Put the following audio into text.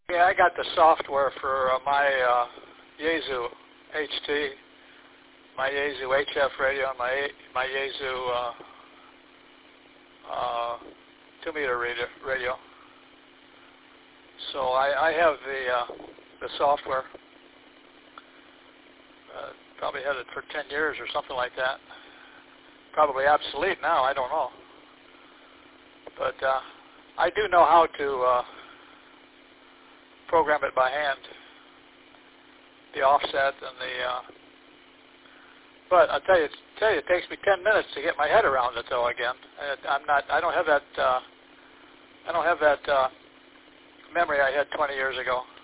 Yeah, I got the software for my Yaesu HT, my Yaesu HF radio, and my Yaesu 2-meter radio. So I have the software. Probably had it for 10 years or something like that. Probably obsolete now, I don't know. But I do know how to program it by hand, the offset and the. But I tell you, it takes me 10 minutes to get my head around it, though. Again, I don't have that. I don't have that memory I had 20 years ago.